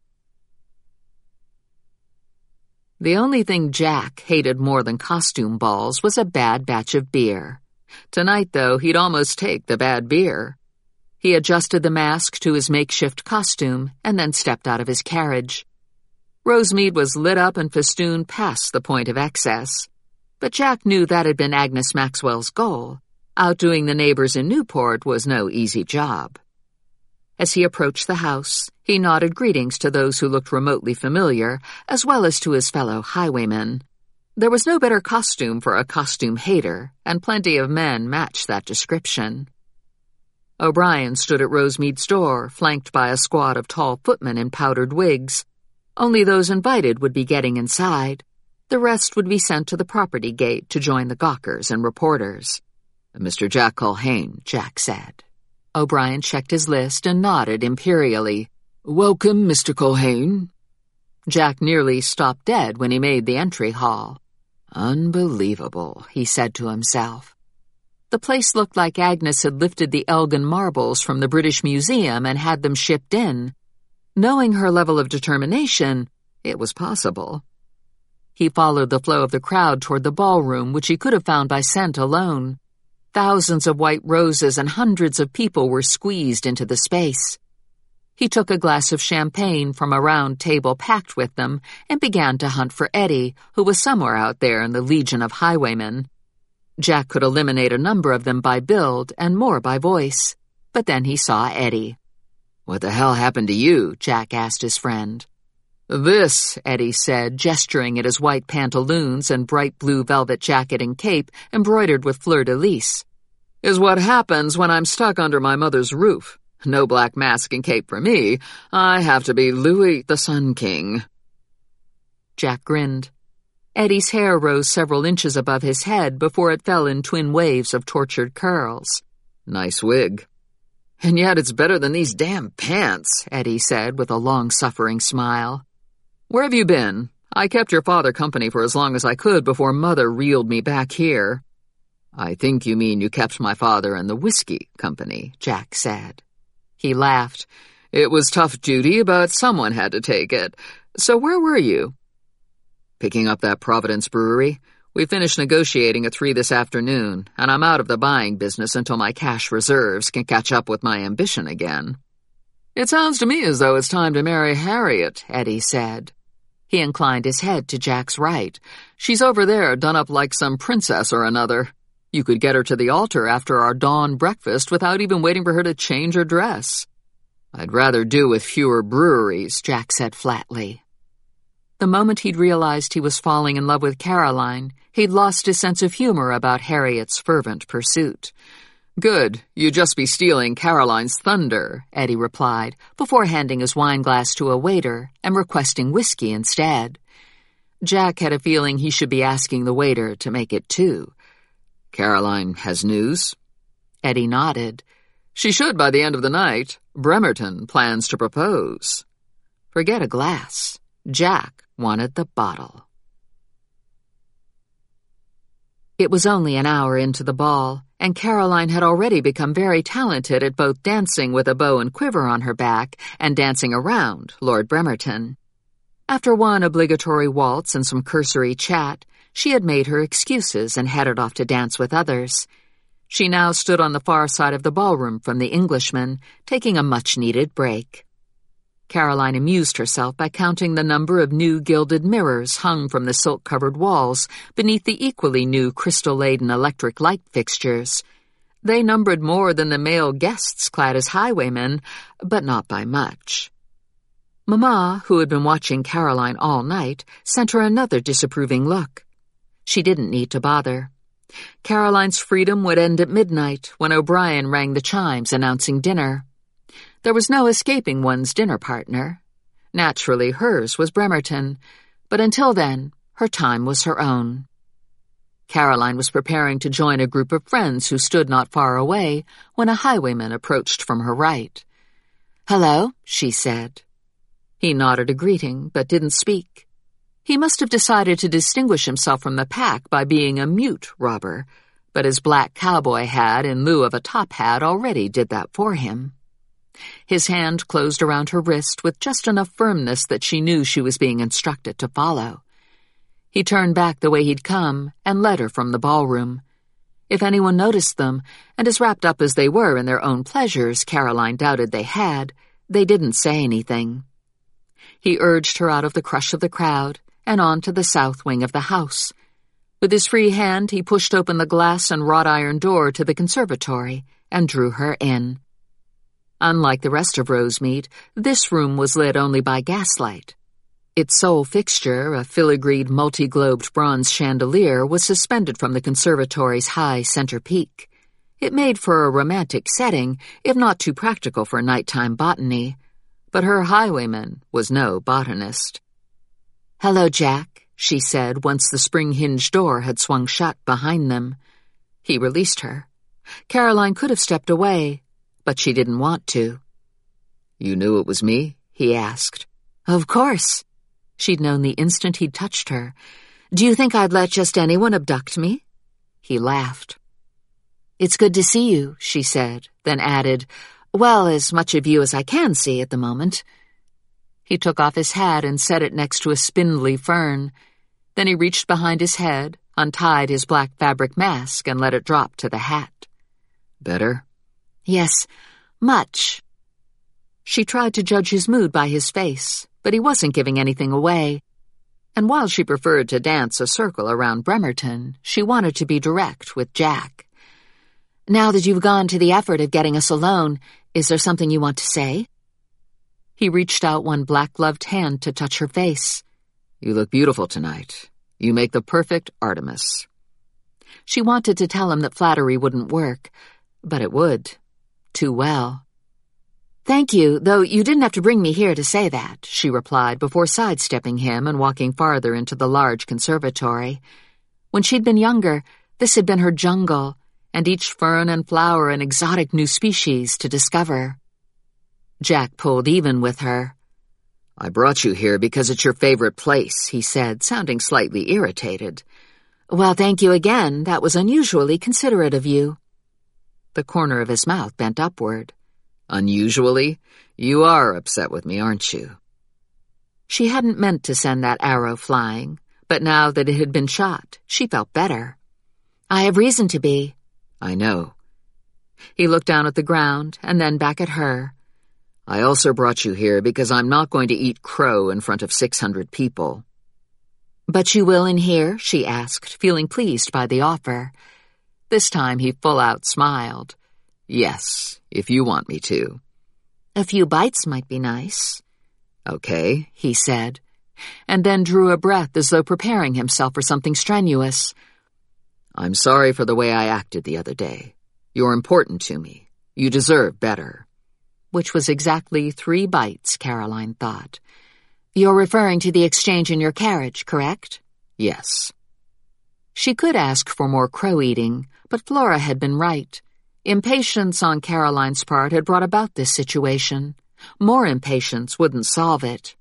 The only thing Jack hated more than costume balls was a bad batch of beer. Tonight, though, he'd almost take the bad beer. He adjusted the mask to his makeshift costume and then stepped out of his carriage. Rosemead was lit up and festooned past the point of excess. But Jack knew that had been Agnes Maxwell's goal. Outdoing the neighbors in Newport was no easy job. As he approached the house, he nodded greetings to those who looked remotely familiar, as well as to his fellow highwaymen. There was no better costume for a costume hater, and plenty of men matched that description. O'Brien stood at Rosemead's door, flanked by a squad of tall footmen in powdered wigs. Only those invited would be getting inside. The rest would be sent to the property gate to join the gawkers and reporters. "Mr. Jack Culhane," Jack said. O'Brien checked his list and nodded imperially. "Welcome, Mr. Culhane." Jack nearly stopped dead when he made the entry hall. "Unbelievable," he said to himself. The place looked like Agnes had lifted the Elgin marbles from the British Museum and had them shipped in. Knowing her level of determination, it was possible. He followed the flow of the crowd toward the ballroom, which he could have found by scent alone. Thousands of white roses and hundreds of people were squeezed into the space. He took a glass of champagne from a round table packed with them and began to hunt for Eddie, who was somewhere out there in the legion of highwaymen. Jack could eliminate a number of them by build and more by voice. But then he saw Eddie. "What the hell happened to you?" Jack asked his friend. "This," Eddie said, gesturing at his white pantaloons and bright blue velvet jacket and cape embroidered with fleur-de-lis, "is what happens when I'm stuck under my mother's roof. No black mask and cape for me. I have to be Louis the Sun King." Jack grinned. Eddie's hair rose several inches above his head before it fell in twin waves of tortured curls. "Nice wig." "And yet it's better than these damn pants," Eddie said with a long-suffering smile. "Where have you been? I kept your father company for as long as I could before Mother reeled me back here." "I think you mean you kept my father and the whiskey company," Jack said. He laughed. "It was tough duty, but someone had to take it. So where were you?" "Picking up that Providence brewery. We finished negotiating at 3 this afternoon, and I'm out of the buying business until my cash reserves can catch up with my ambition again." "It sounds to me as though it's time to marry Harriet," Eddie said. He inclined his head to Jack's right. "She's over there, done up like some princess or another. You could get her to the altar after our dawn breakfast without even waiting for her to change her dress." "I'd rather do with fewer breweries," Jack said flatly. The moment he'd realized he was falling in love with Caroline, he'd lost his sense of humor about Harriet's fervent pursuit. "Good, you'd just be stealing Caroline's thunder," Eddie replied, before handing his wineglass to a waiter and requesting whiskey instead. Jack had a feeling he should be asking the waiter to make it 2. "Caroline has news?" Eddie nodded. "She should by the end of the night. Bremerton plans to propose." Forget a glass. Jack wanted the bottle. It was only an hour into the ball, and Caroline had already become very talented at both dancing with a bow and quiver on her back and dancing around Lord Bremerton. After one obligatory waltz and some cursory chat, she had made her excuses and headed off to dance with others. She now stood on the far side of the ballroom from the Englishman, taking a much-needed break. Caroline amused herself by counting the number of new gilded mirrors hung from the silk-covered walls beneath the equally new crystal-laden electric light fixtures. They numbered more than the male guests clad as highwaymen, but not by much. Mamma, who had been watching Caroline all night, sent her another disapproving look. She didn't need to bother. Caroline's freedom would end at midnight when O'Brien rang the chimes announcing dinner. There was no escaping one's dinner partner. Naturally, hers was Bremerton, but until then, her time was her own. Caroline was preparing to join a group of friends who stood not far away when a highwayman approached from her right. "Hello," she said. He nodded a greeting, but didn't speak. He must have decided to distinguish himself from the pack by being a mute robber, but his black cowboy hat in lieu of a top hat already did that for him. His hand closed around her wrist with just enough firmness that she knew she was being instructed to follow. He turned back the way he'd come and led her from the ballroom. If anyone noticed them, and as wrapped up as they were in their own pleasures Caroline doubted they had, they didn't say anything. He urged her out of the crush of the crowd and on to the south wing of the house. With his free hand, he pushed open the glass and wrought iron door to the conservatory and drew her in. Unlike the rest of Rosemead, this room was lit only by gaslight. Its sole fixture, a filigreed multi-globed bronze chandelier, was suspended from the conservatory's high center peak. It made for a romantic setting, if not too practical for nighttime botany. But her highwayman was no botanist. "Hello, Jack," she said once the spring-hinged door had swung shut behind them. He released her. Caroline could have stepped away, but she didn't want to. "You knew it was me?" he asked. "Of course." She'd known the instant he'd touched her. "Do you think I'd let just anyone abduct me?" He laughed. "It's good to see you," she said, then added, "Well, as much of you as I can see at the moment." He took off his hat and set it next to a spindly fern. Then he reached behind his head, untied his black fabric mask, and let it drop to the hat. "Better?" "Yes, much." She tried to judge his mood by his face, but he wasn't giving anything away. And while she preferred to dance a circle around Bremerton, she wanted to be direct with Jack. "Now that you've gone to the effort of getting us alone, is there something you want to say?" He reached out one black-gloved hand to touch her face. "You look beautiful tonight. You make the perfect Artemis." She wanted to tell him that flattery wouldn't work, but it would. Too well. "Thank you, though you didn't have to bring me here to say that," she replied before sidestepping him and walking farther into the large conservatory. When she'd been younger, this had been her jungle, and each fern and flower an exotic new species to discover. Jack pulled even with her. "I brought you here because it's your favorite place," he said, sounding slightly irritated. "Well, thank you again. That was unusually considerate of you." The corner of his mouth bent upward. "Unusually? You are upset with me, aren't you?" She hadn't meant to send that arrow flying, but now that it had been shot, she felt better. "I have reason to be." "I know." He looked down at the ground and then back at her. "I also brought you here because I'm not going to eat crow in front of 600 people. "But you will in here?" she asked, feeling pleased by the offer. This time he full-out smiled. "Yes, if you want me to." "A few bites might be nice." "Okay," he said, and then drew a breath as though preparing himself for something strenuous. "I'm sorry for the way I acted the other day. You're important to me. You deserve better." Which was exactly 3 bites, Caroline thought. "You're referring to the exchange in your carriage, correct?" "Yes." She could ask for more crow-eating, but Flora had been right. Impatience on Caroline's part had brought about this situation. More impatience wouldn't solve it.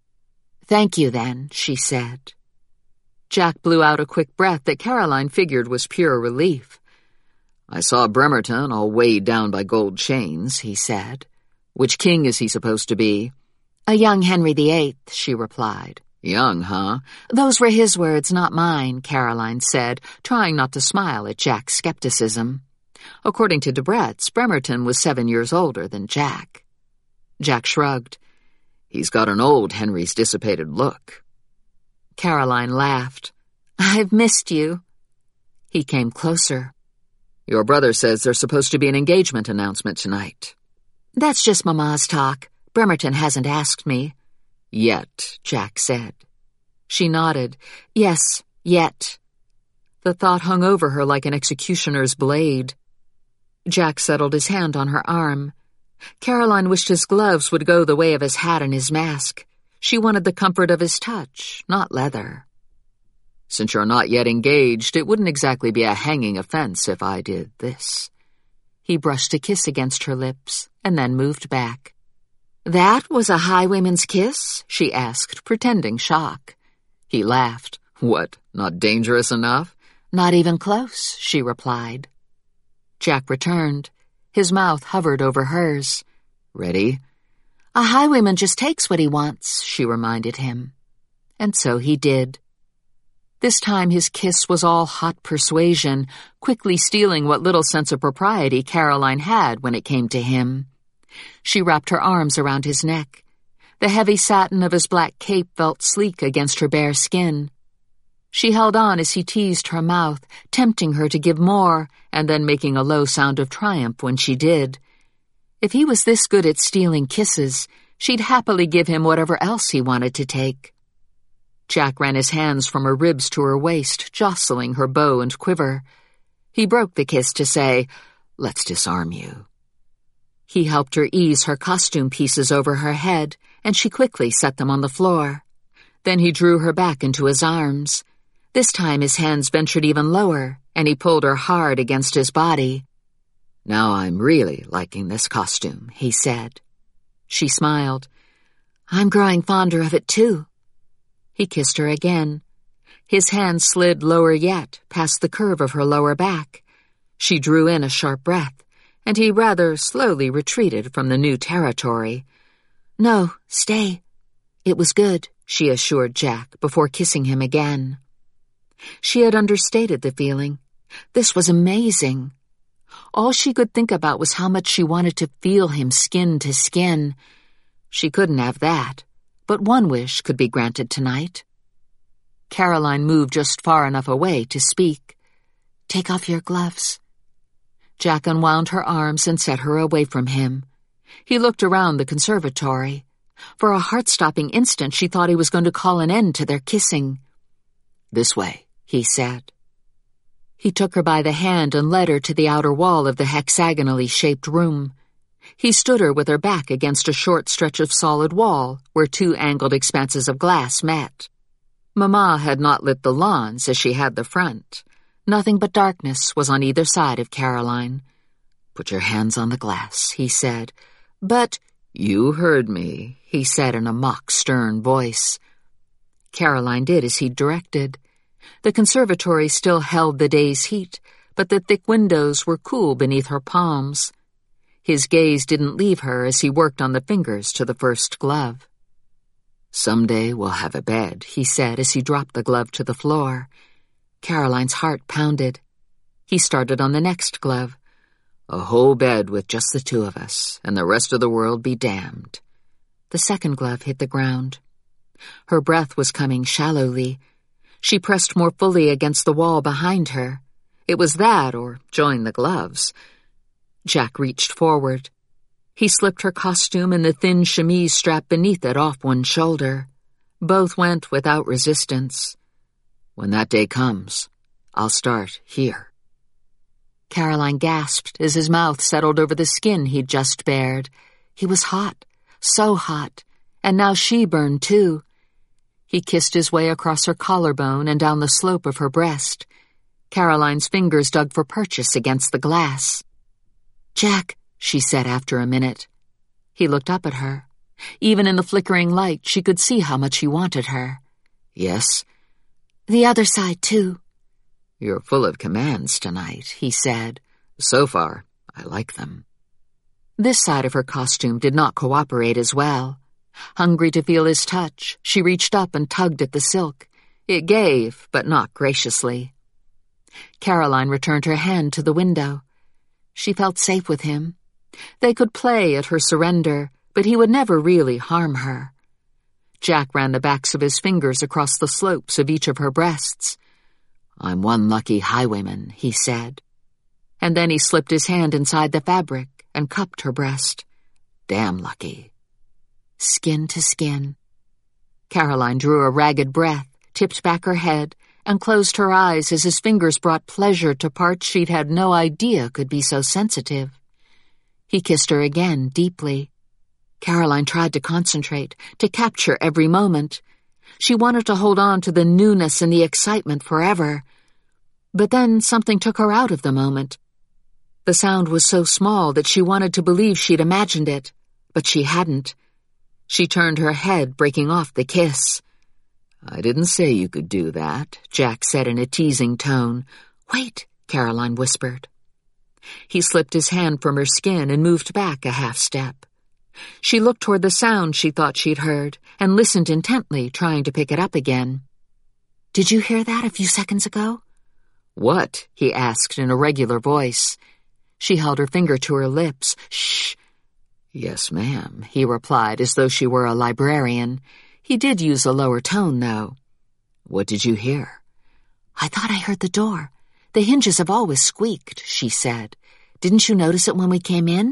"Thank you, then," she said. Jack blew out a quick breath that Caroline figured was pure relief. "I saw Bremerton all weighed down by gold chains," he said. "Which king is he supposed to be?" "A young Henry VIII," she replied. "Young, huh?" "Those were his words, not mine," Caroline said, trying not to smile at Jack's skepticism. According to Debrett's, Bremerton was 7 years older than Jack. Jack shrugged. "He's got an old Henry's dissipated look." Caroline laughed. "I've missed you." He came closer. Your brother says there's supposed to be an engagement announcement tonight. That's just Mama's talk. Bremerton hasn't asked me. Yet, Jack said. She nodded. Yes, yet. The thought hung over her like an executioner's blade. Jack settled his hand on her arm. Caroline wished his gloves would go the way of his hat and his mask. She wanted the comfort of his touch, not leather. Since you're not yet engaged, it wouldn't exactly be a hanging offense if I did this. He brushed a kiss against her lips and then moved back. That was a highwayman's kiss? She asked, pretending shock. He laughed. What, not dangerous enough? Not even close, she replied. Jack returned. His mouth hovered over hers. Ready? A highwayman just takes what he wants, she reminded him. And so he did. This time his kiss was all hot persuasion, quickly stealing what little sense of propriety Caroline had when it came to him. She wrapped her arms around his neck. The heavy satin of his black cape felt sleek against her bare skin. She held on as he teased her mouth, tempting her to give more, and then making a low sound of triumph when she did. If he was this good at stealing kisses, she'd happily give him whatever else he wanted to take. Jack ran his hands from her ribs to her waist, jostling her bow and quiver. He broke the kiss to say, "Let's disarm you." He helped her ease her costume pieces over her head, and she quickly set them on the floor. Then he drew her back into his arms. This time his hands ventured even lower, and he pulled her hard against his body. "Now I'm really liking this costume," he said. She smiled. "I'm growing fonder of it, too." He kissed her again. His hand slid lower yet, past the curve of her lower back. She drew in a sharp breath, and he rather slowly retreated from the new territory. "No, stay." "It was good," she assured Jack before kissing him again. She had understated the feeling. This was amazing. All she could think about was how much she wanted to feel him skin to skin. She couldn't have that, but one wish could be granted tonight. Caroline moved just far enough away to speak. "Take off your gloves." Jack unwound her arms and set her away from him. He looked around the conservatory. For a heart-stopping instant she thought he was going to call an end to their kissing. "This way," he said. He took her by the hand and led her to the outer wall of the hexagonally shaped room. He stood her with her back against a short stretch of solid wall where two angled expanses of glass met. Mama had not lit the lawns as she had the front. Nothing but darkness was on either side of Caroline. "Put your hands on the glass," he said. "But—" "You heard me," he said in a mock stern voice. Caroline did as he directed. The conservatory still held the day's heat, but the thick windows were cool beneath her palms. His gaze didn't leave her as he worked on the fingers to the first glove. "Someday we'll have a bed," he said as he dropped the glove to the floor. Caroline's heart pounded. He started on the next glove. "A whole bed with just the two of us, and the rest of the world be damned." The second glove hit the ground. Her breath was coming shallowly. She pressed more fully against the wall behind her. It was that, or join the gloves. Jack reached forward. He slipped her costume and the thin chemise strap beneath it off one shoulder. Both went without resistance. "When that day comes, I'll start here." Caroline gasped as his mouth settled over the skin he'd just bared. He was hot, so hot, and now she burned too. He kissed his way across her collarbone and down the slope of her breast. Caroline's fingers dug for purchase against the glass. "Jack," she said after a minute. He looked up at her. Even in the flickering light, she could see how much he wanted her. "Yes?" "The other side, too." "You're full of commands tonight," he said. "So far, I like them." This side of her costume did not cooperate as well. Hungry to feel his touch, she reached up and tugged at the silk. It gave, but not graciously. Caroline returned her hand to the window. She felt safe with him. They could play at her surrender, but he would never really harm her. Jack ran the backs of his fingers across the slopes of each of her breasts. "I'm one lucky highwayman," he said. and then he slipped his hand inside the fabric and cupped her breast. Damn lucky. Skin to skin. Caroline drew a ragged breath, tipped back her head, and closed her eyes as his fingers brought pleasure to parts she'd had no idea could be so sensitive. He kissed her again, deeply. Caroline tried to concentrate, to capture every moment. She wanted to hold on to the newness and the excitement forever. But then something took her out of the moment. The sound was so small that she wanted to believe she'd imagined it, but she hadn't. She turned her head, breaking off the kiss. I didn't say you could do that, Jack said in a teasing tone. Wait, Caroline whispered. He slipped his hand from her skin and moved back a half step. She looked toward the sound she thought she'd heard and listened intently, trying to pick it up again. Did you hear that a few seconds ago? What? He asked in a regular voice. She held her finger to her lips. Shh. Yes, ma'am, he replied as though she were a librarian. He did use a lower tone, though. What did you hear? I thought I heard the door. The hinges have always squeaked, she said. Didn't you notice it when we came in?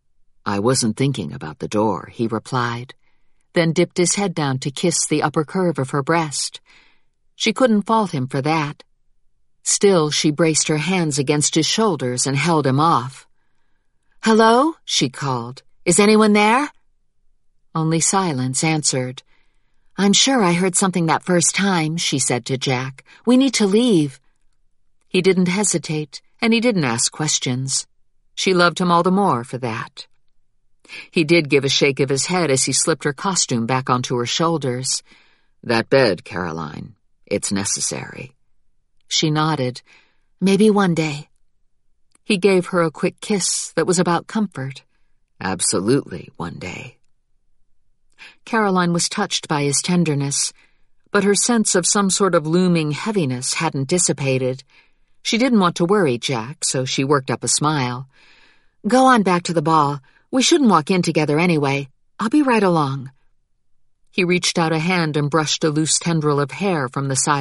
I wasn't thinking about the door, he replied, then dipped his head down to kiss the upper curve of her breast. She couldn't fault him for that. Still, she braced her hands against his shoulders and held him off. Hello? She called. Is anyone there? Only silence answered. I'm sure I heard something that first time, she said to Jack. We need to leave. He didn't hesitate, and he didn't ask questions. She loved him all the more for that. He did give a shake of his head as he slipped her costume back onto her shoulders. That bed, Caroline. It's necessary. She nodded. Maybe one day. He gave her a quick kiss that was about comfort. Absolutely one day. Caroline was touched by his tenderness, but her sense of some sort of looming heaviness hadn't dissipated. She didn't want to worry Jack, so she worked up a smile. Go on back to the ball. We shouldn't walk in together anyway. I'll be right along. He reached out a hand and brushed a loose tendril of hair from the side